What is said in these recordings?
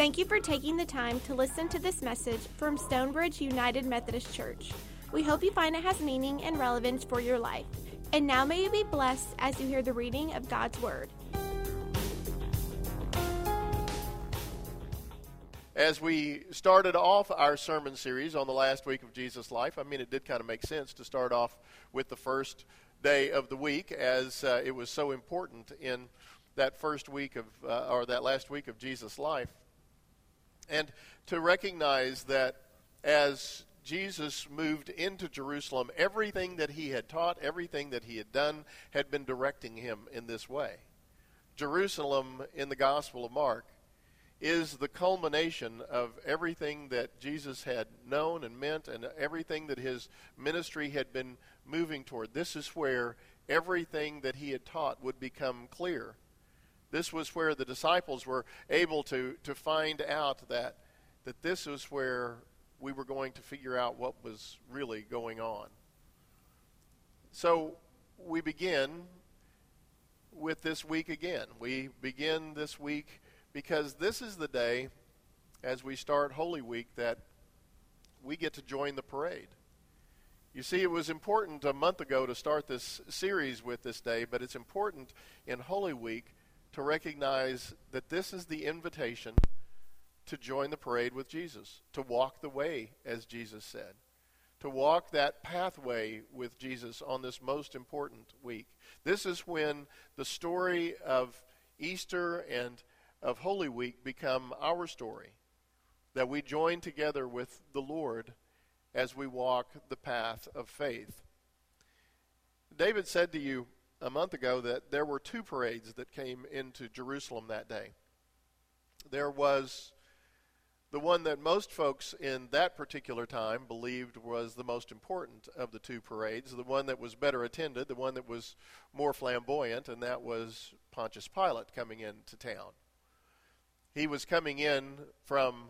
Thank you for taking the time to listen to this message from Stonebridge United Methodist Church. We hope you find it has meaning and relevance for your life. And now may you be blessed as you hear the reading of God's Word. As we started off our sermon series on the last week of Jesus' life, it did kind of make sense to start off with the first day of the week, as it was so important in that first week of, or that last week of Jesus' life. And to recognize that as Jesus moved into Jerusalem, everything that he had taught, everything that he had done, had been directing him in this way. Jerusalem in the Gospel of Mark is the culmination of everything that Jesus had known and meant, and everything that his ministry had been moving toward. This is where everything that he had taught would become clear. This was where the disciples were able to find out that this was where we were going to figure out what was really going on. So we begin with this week again. We begin this week because this is the day, as we start Holy Week, that we get to join the parade. You see, it was important a month ago to start this series with this day, but it's important in Holy Week to recognize that this is the invitation to join the parade with Jesus, to walk the way, as Jesus said, to walk that pathway with Jesus on this most important week. This is when the story of Easter and of Holy Week become our story, that we join together with the Lord as we walk the path of faith. David said to you a month ago that there were two parades that came into Jerusalem that day. There was the one that most folks in that particular time believed was the most important of the two parades, the one that was better attended, the one that was more flamboyant, and that was Pontius Pilate coming into town. He was coming in from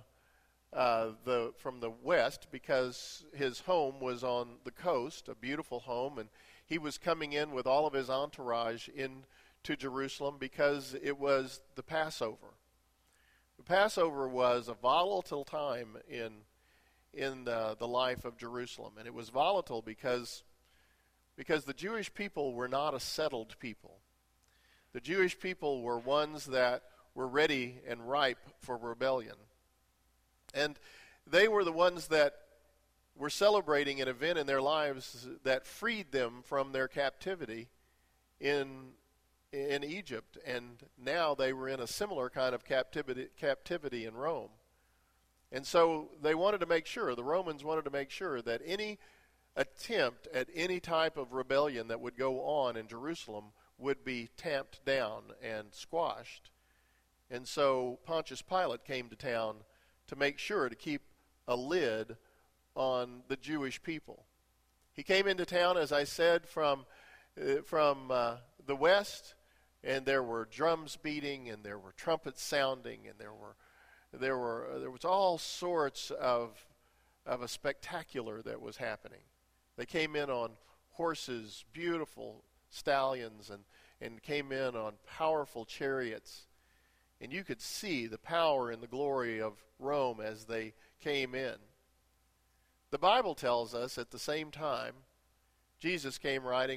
the west because his home was on the coast, a beautiful home, and he was coming in with all of his entourage into Jerusalem because it was the Passover. The Passover was a volatile time in the life of Jerusalem, and it was volatile because the Jewish people were not a settled people. The Jewish people were ones that were ready and ripe for rebellion. And they were the ones that were celebrating an event in their lives that freed them from their captivity in Egypt. And now they were in a similar kind of captivity in Rome. And so they wanted to make sure, the Romans wanted to make sure that any attempt at any type of rebellion that would go on in Jerusalem would be tamped down and squashed. And so Pontius Pilate came to town to make sure to keep a lid on the Jewish people. He came into town, as I said, from the west, and there were drums beating, and there were trumpets sounding, and there was all sorts of a spectacular that was happening. They came in on horses, beautiful stallions, and came in on powerful chariots. And you could see the power and the glory of Rome as they came in. The Bible tells us at the same time, Jesus came riding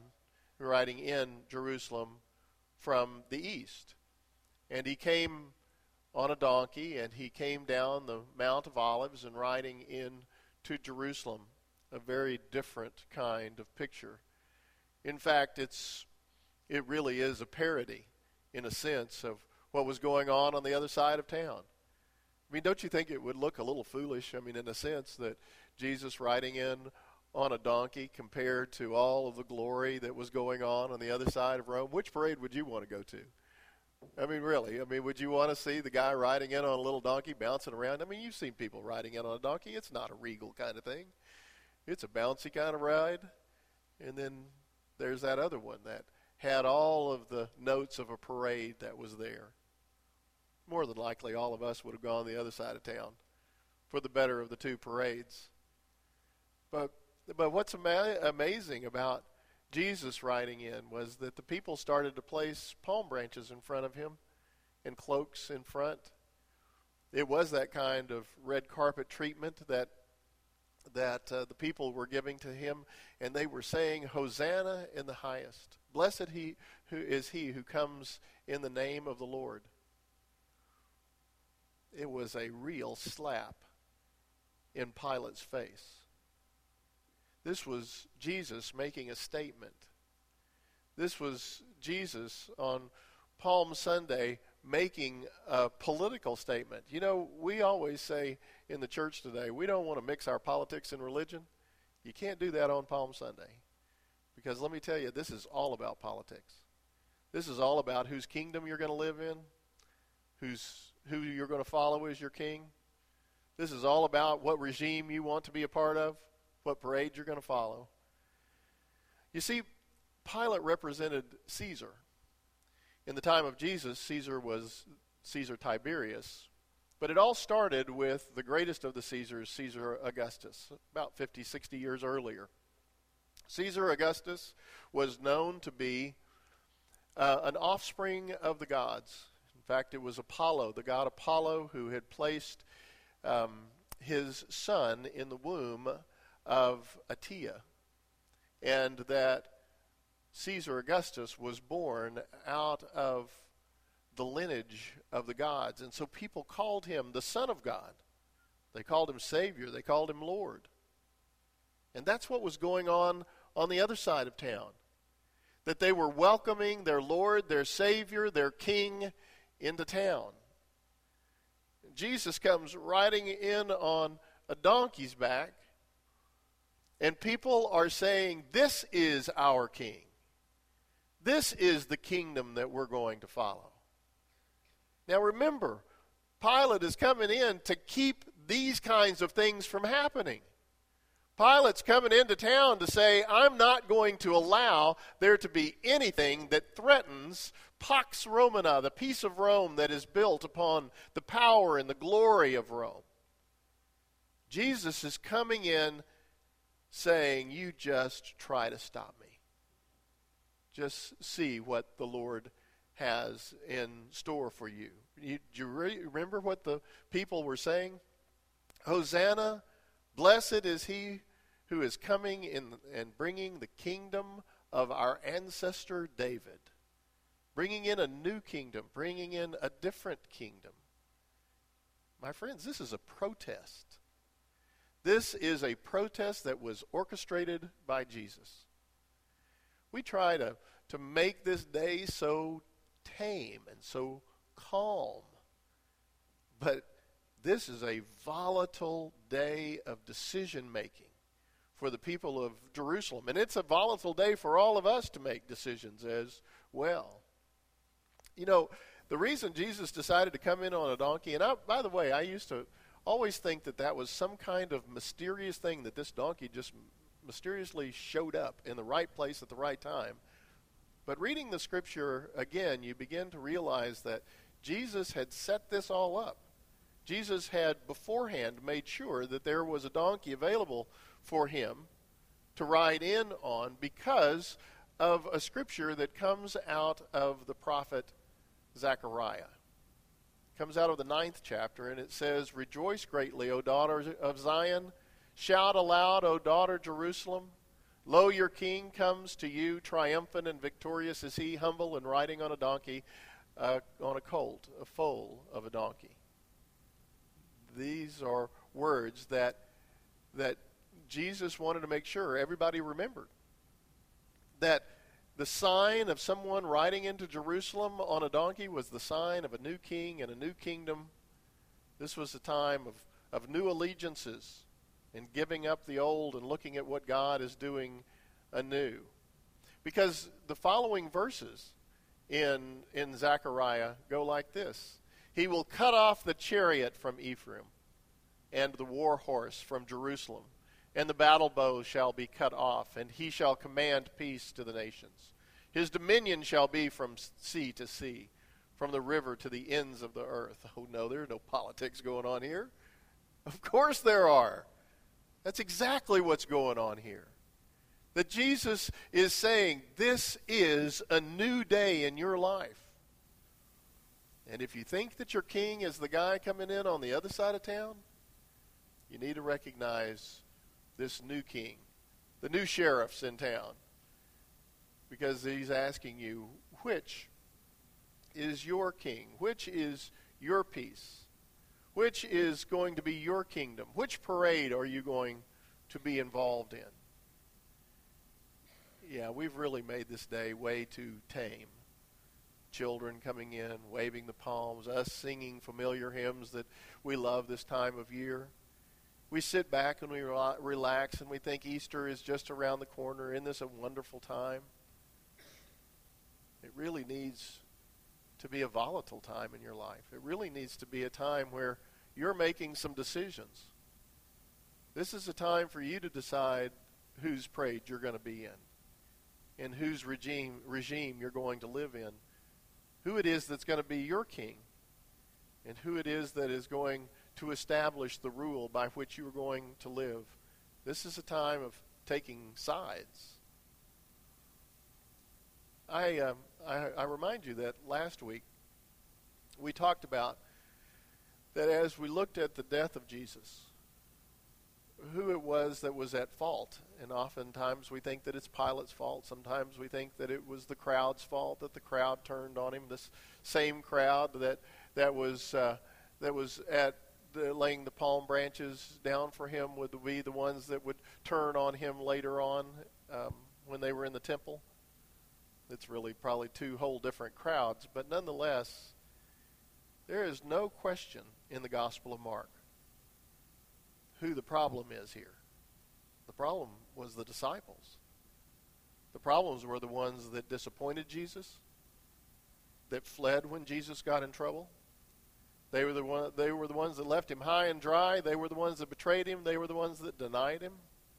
in Jerusalem from the east. And he came on a donkey, and he came down the Mount of Olives and riding in to Jerusalem, a very different kind of picture. In fact, it really is a parody, in a sense, of what was going on the other side of town. Don't you think it would look a little foolish, in a sense, that Jesus riding in on a donkey compared to all of the glory that was going on the other side of Rome? Which parade would you want to go to? Really, would you want to see the guy riding in on a little donkey bouncing around? You've seen people riding in on a donkey. It's not a regal kind of thing. It's a bouncy kind of ride. And then there's that other one that had all of the notes of a parade that was there. More than likely, all of us would have gone the other side of town for the better of the two parades. But what's amazing about Jesus riding in was that the people started to place palm branches in front of him and cloaks in front. It was that kind of red carpet treatment that the people were giving to him, and they were saying, "Hosanna in the highest. Blessed he who comes in the name of the Lord." It was a real slap in Pilate's face. This was Jesus making a statement. This was Jesus on Palm Sunday making a political statement. You know, we always say in the church today, we don't want to mix our politics and religion. You can't do that on Palm Sunday. Because let me tell you, this is all about politics. This is all about whose kingdom you're going to live in, who you're going to follow as your king. This is all about what regime you want to be a part of, what parade you're going to follow. You see, Pilate represented Caesar. In the time of Jesus, Caesar was Caesar Tiberius. But it all started with the greatest of the Caesars, Caesar Augustus, about 50, 60 years earlier. Caesar Augustus was known to be an offspring of the gods. In fact, it was Apollo, the god Apollo, who had placed his son in the womb of Atia, and that Caesar Augustus was born out of the lineage of the gods. And so people called him the Son of God. They called him Savior. They called him Lord. And that's what was going on the other side of town. That they were welcoming their Lord, their Savior, their King into town. Jesus comes riding in on a donkey's back, and people are saying, "This is our King. This is the kingdom that we're going to follow." Now remember, Pilate is coming in to keep these kinds of things from happening. Pilate's coming into town to say, "I'm not going to allow there to be anything that threatens Pax Romana, the peace of Rome that is built upon the power and the glory of Rome." Jesus is coming in saying, "You just try to stop me. Just see what the Lord has in store for you." Do you remember what the people were saying? "Hosanna, blessed is he who is coming in and bringing the kingdom of our ancestor David." Bringing in a new kingdom, bringing in a different kingdom. My friends, this is a protest. This is a protest that was orchestrated by Jesus. We try to make this day so tame and so calm. But this is a volatile day of decision-making for the people of Jerusalem. And it's a volatile day for all of us to make decisions as well. You know, the reason Jesus decided to come in on a donkey, and by the way, I used to always think that was some kind of mysterious thing, that this donkey just mysteriously showed up in the right place at the right time. But reading the scripture again, you begin to realize that Jesus had set this all up. Jesus had beforehand made sure that there was a donkey available for him to ride in on because of a scripture that comes out of the prophet Zechariah. It comes out of the 9th chapter, and it says, "Rejoice greatly, O daughter of Zion. Shout aloud, O daughter Jerusalem. Lo, your king comes to you, triumphant and victorious is he, humble and riding on a donkey, on a colt, a foal of a donkey." These are words that Jesus wanted to make sure everybody remembered. That the sign of someone riding into Jerusalem on a donkey was the sign of a new king and a new kingdom. This was a time of new allegiances and giving up the old and looking at what God is doing anew. Because the following verses in Zechariah go like this: "He will cut off the chariot from Ephraim and the war horse from Jerusalem, and the battle bow shall be cut off, and he shall command peace to the nations. His dominion shall be from sea to sea, from the river to the ends of the earth." Oh no, there are no politics going on here. Of course there are. That's exactly what's going on here. That Jesus is saying, this is a new day in your life. And if you think that your king is the guy coming in on the other side of town, you need to recognize this new king, the new sheriff's in town, because he's asking you, which is your king? Which is your peace? Which is going to be your kingdom? Which parade are you going to be involved in? Yeah, we've really made this day way too tame. Children coming in, waving the palms, us singing familiar hymns that we love this time of year. We sit back and we relax and we think Easter is just around the corner. Isn't this a wonderful time? It really needs to be a volatile time in your life. It really needs to be a time where you're making some decisions. This is a time for you to decide whose parade you're going to be in and whose regime you're going to live in, who it is that's going to be your king, and who it is that is going to establish the rule by which you are going to live. This is a time of taking sides. I remind you that last week we talked about that as we looked at the death of Jesus, who it was that was at fault. And oftentimes we think that it's Pilate's fault. Sometimes we think that it was the crowd's fault, that the crowd turned on him. This same crowd that was at laying the palm branches down for him would be the ones that would turn on him later on when they were in the temple. It's really probably two whole different crowds, but nonetheless, there is no question in the Gospel of Mark who the problem is here. The problem was the disciples. The problems were the ones that disappointed Jesus, that fled when Jesus got in trouble. They were the ones that left him high and dry. They were the ones that betrayed him. They were the ones that denied him.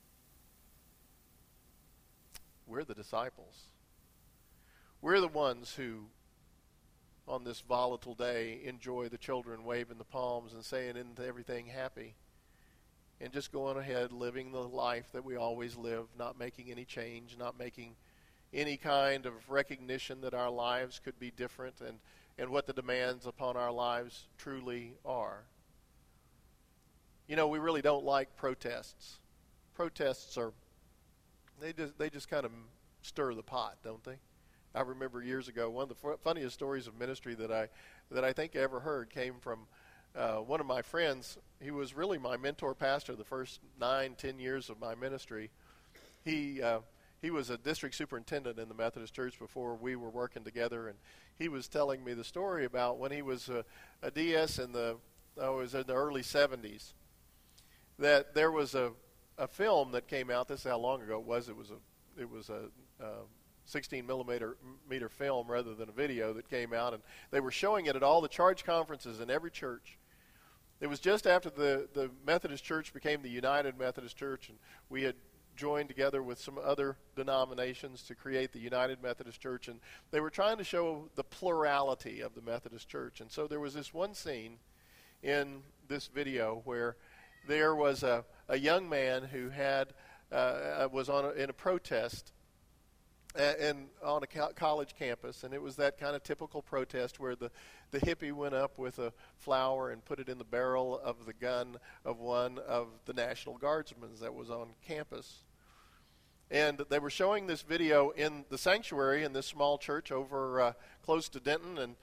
We're the disciples. We're the ones who, on this volatile day, enjoy the children waving the palms and saying, "Isn't everything happy?" And just going ahead, living the life that we always live, not making any change, not making any kind of recognition that our lives could be different and what the demands upon our lives truly are. You know, we really don't like protests. Protests they just kind of stir the pot, don't they? I remember years ago, one of the funniest stories of ministry that I think I ever heard came from one of my friends. He was really my mentor pastor the first 9-10 years of my ministry. He was a district superintendent in the Methodist Church before we were working together, and he was telling me the story about when he was a DS in the early 70s, that there was a film that came out. This is how long ago it was. It was a 16 millimeter film rather than a video that came out, and they were showing it at all the charge conferences in every church. It was just after the Methodist Church became the United Methodist Church, and we had joined together with some other denominations to create the United Methodist Church, and they were trying to show the plurality of the Methodist Church. And so there was this one scene in this video where there was a young man who was in a protest and on a college campus, and it was that kind of typical protest where the hippie went up with a flower and put it in the barrel of the gun of one of the National Guardsmen that was on campus. And they were showing this video in the sanctuary in this small church over close to Denton,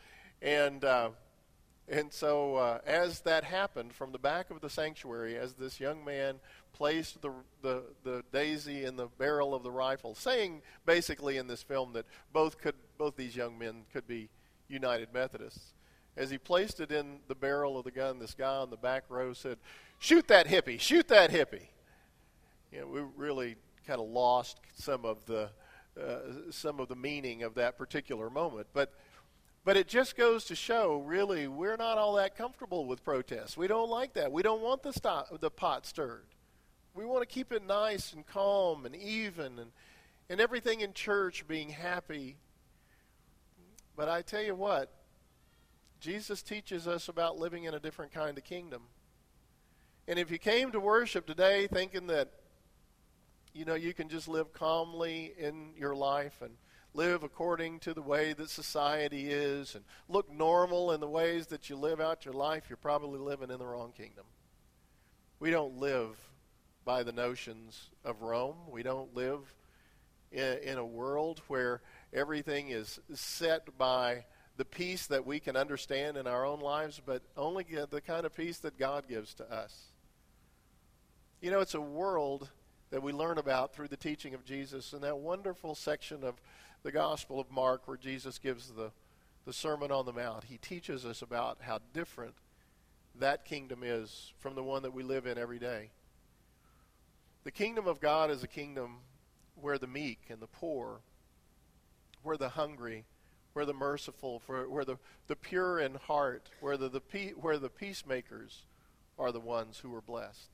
and so as that happened, from the back of the sanctuary, as this young man placed the daisy in the barrel of the rifle, saying basically in this film that both these young men could be United Methodists. As he placed it in the barrel of the gun, this guy on the back row said, "Shoot that hippie! Shoot that hippie!" You know, we really kind of lost some of the meaning of that particular moment, but it just goes to show, really, we're not all that comfortable with protests. We don't like that. We don't want the pot stirred. We want to keep it nice and calm and even and everything in church being happy. But I tell you what, Jesus teaches us about living in a different kind of kingdom. And if you came to worship today thinking that, you know, you can just live calmly in your life and live according to the way that society is and look normal in the ways that you live out your life, you're probably living in the wrong kingdom. We don't live by the notions of Rome. We don't live in a world where everything is set by the peace that we can understand in our own lives, but only the kind of peace that God gives to us. You know, it's a world that we learn about through the teaching of Jesus in that wonderful section of the Gospel of Mark where Jesus gives the Sermon on the Mount. He teaches us about how different that kingdom is from the one that we live in every day. The kingdom of God is a kingdom where the meek and the poor, where the hungry, where the merciful, where the pure in heart, where the peacemakers are the ones who are blessed.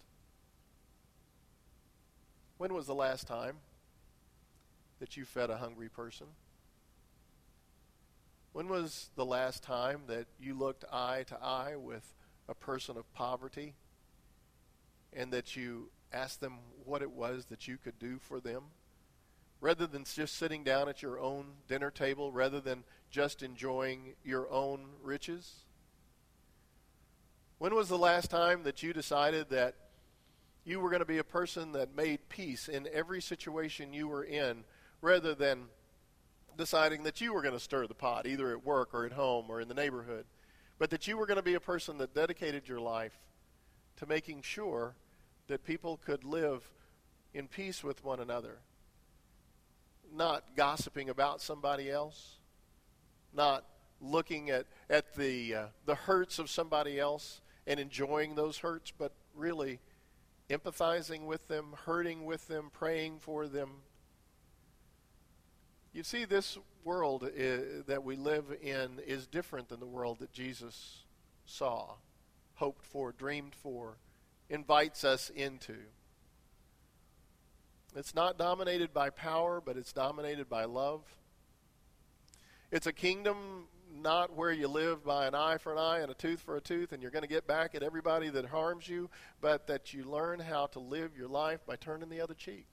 When was the last time that you fed a hungry person? When was the last time that you looked eye to eye with a person of poverty and that you asked them what it was that you could do for them? Rather than just sitting down at your own dinner table, rather than just enjoying your own riches? When was the last time that you decided that you were going to be a person that made peace in every situation you were in, rather than deciding that you were going to stir the pot, either at work or at home or in the neighborhood, but that you were going to be a person that dedicated your life to making sure that people could live in peace with one another? Not gossiping about somebody else, not looking at the hurts of somebody else and enjoying those hurts, but really empathizing with them, hurting with them, praying for them. You see, this world that we live in is different than the world that Jesus saw, hoped for, dreamed for, invites us into. It's not dominated by power, but it's dominated by love. It's a kingdom not where you live by an eye for an eye and a tooth for a tooth and you're going to get back at everybody that harms you, but that you learn how to live your life by turning the other cheek.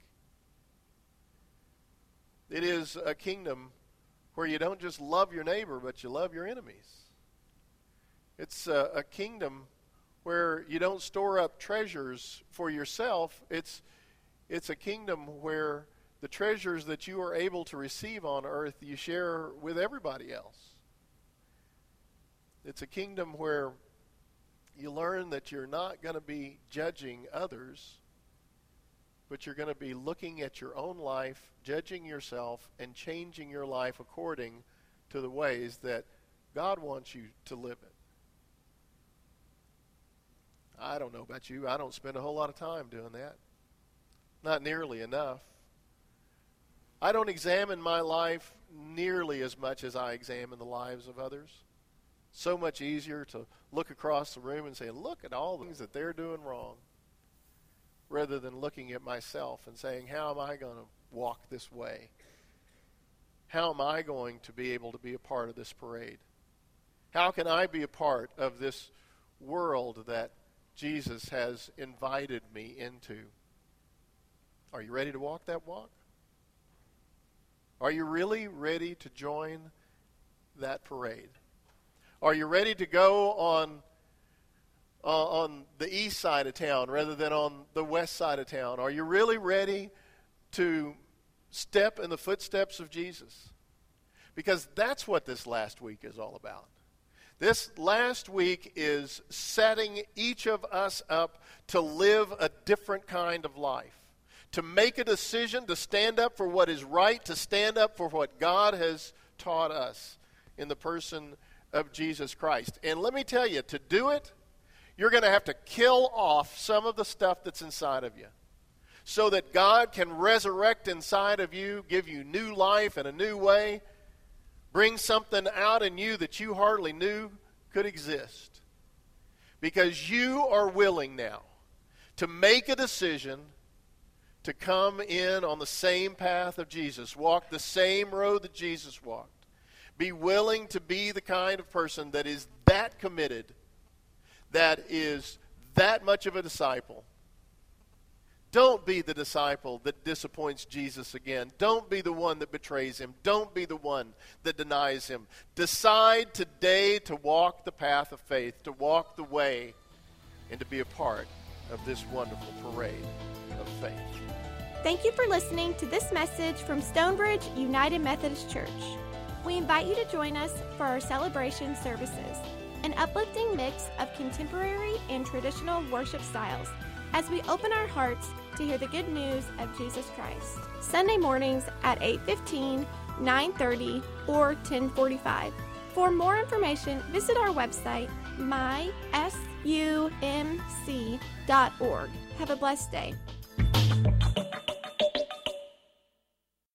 It is a kingdom where you don't just love your neighbor, but you love your enemies. It's a kingdom where you don't store up treasures for yourself. It's a kingdom where the treasures that you are able to receive on earth you share with everybody else. It's a kingdom where you learn that you're not going to be judging others, but you're going to be looking at your own life, judging yourself, and changing your life according to the ways that God wants you to live it. I don't know about you. I don't spend a whole lot of time doing that. Not nearly enough. I don't examine my life nearly as much as I examine the lives of others. So much easier to look across the room and say, look at all the things that they're doing wrong, rather than looking at myself and saying, how am I going to walk this way? How am I going to be able to be a part of this parade? How can I be a part of this world that Jesus has invited me into? Are you ready to walk that walk? Are you really ready to join that parade? Are you ready to go on the east side of town rather than on the west side of town? Are you really ready to step in the footsteps of Jesus? Because that's what this last week is all about. This last week is setting each of us up to live a different kind of life, to make a decision, to stand up for what is right, to stand up for what God has taught us in the person of Jesus Christ. And let me tell you, to do it, you're going to have to kill off some of the stuff that's inside of you so that God can resurrect inside of you, give you new life in a new way, bring something out in you that you hardly knew could exist. Because you are willing now to make a decision to come in on the same path of Jesus, walk the same road that Jesus walked. Be willing to be the kind of person that is that committed, that is that much of a disciple, Don't be the disciple that disappoints Jesus again. Don't be the one that betrays him. Don't be the one that denies him. Decide today to walk the path of faith, to walk the way, and to be a part of this wonderful parade of faith. Thank you for listening to this message from Stonebridge United Methodist Church. We invite you to join us for our celebration services, an uplifting mix of contemporary and traditional worship styles, as we open our hearts to hear the good news of Jesus Christ. Sunday mornings at 8:15, 9:30, or 10:45. For more information, visit our website, mysumc.org. Have a blessed day.